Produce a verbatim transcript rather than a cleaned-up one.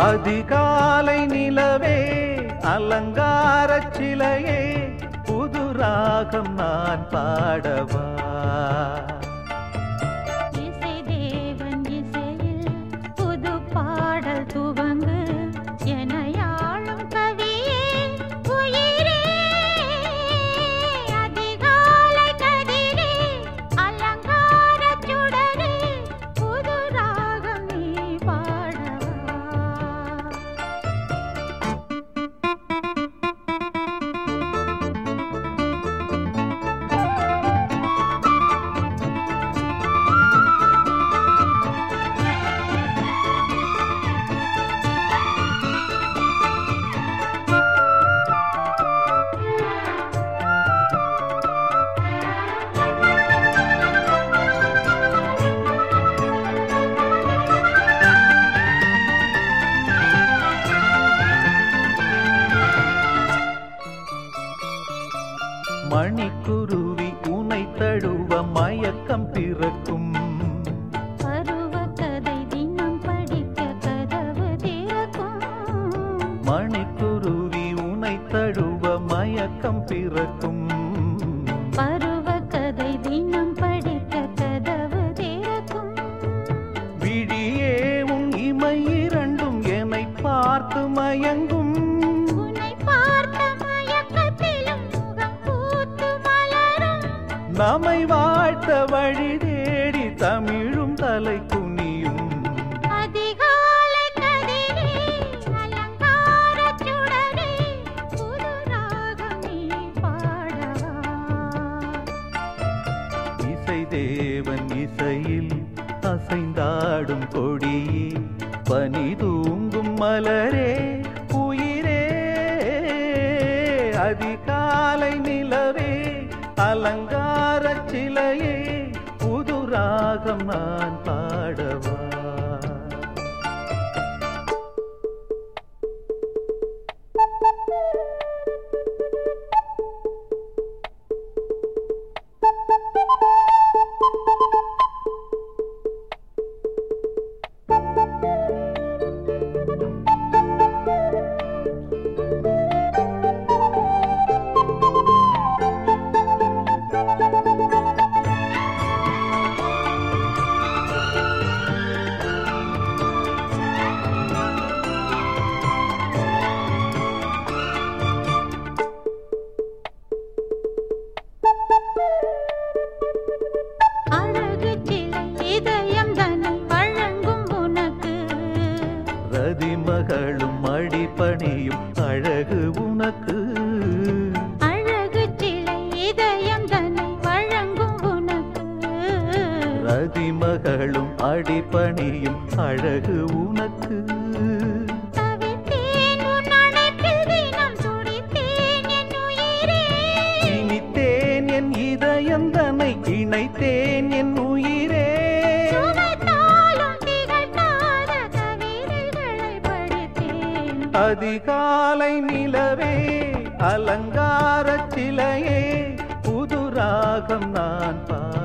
அதிகாலை நிலவே அலங்காரச் சிலையே புது ராகம் நான் பாடவா இசை தேவன் இசையில் புது பாடல் துவங்கு என யாழும் கவியே உயிரே அதிகாலை கதிரே அலங்காரச் சுடரே புது ராகம் நீ பாடவா மணிக்குருவி உனை தழுவ மயக்கம் பிறக்கும் பருவ கதை தினம் படிக்க கதவு திறக்கும் மணிக்குருவி உனை தழுவ மயக்கம் பிறக்கும் பருவ கதை தினம் படிக்க கதவு திறக்கும் விழியே உன் இமை இரண்டும் என்னை பார்த்து மயங்கும் உன்னை பார்த்த மயக்கத்திலும் முகம் பூத்து மலரும் நம்மை வாழ்த்த வழி தேடி தமிழும் தலை குனியும் அதிகாலை கதிரே அலங்காரச் சுடரே புது ராகம் நீ பாடவா இசை தேவன் இசையில் அசைந்தாடும் கொடியே பனி தூங்கும் மலரே உயிரே அதிகாலை நிலவே அலங்காரச் சிலையே புது ராகம் நான் பாடவா அழகு சிலை இதயம் தன்னை வழங்கும் உனக்கு ரதிமகளும் அடிபணியும் அழகு உனக்கு அழகு சிலை இதயம் தன்னை வழங்கும் உனக்கு ரதிமகளும் அடிபணியும் அழகு உனக்கு தவித்தேன் உன் அணைப்பில் தினம் துடித்தேன் என் உயிரே இனித்தேன் என் இதயம் தன்னை இணைத்தேன் என் உயிரே சுவைத்தாலும் திகட்டாத கவிதைகளை படித்தேன் அதிகாலை நிலவே அலங்காரச் சிலையே புது ராகம் நான் பா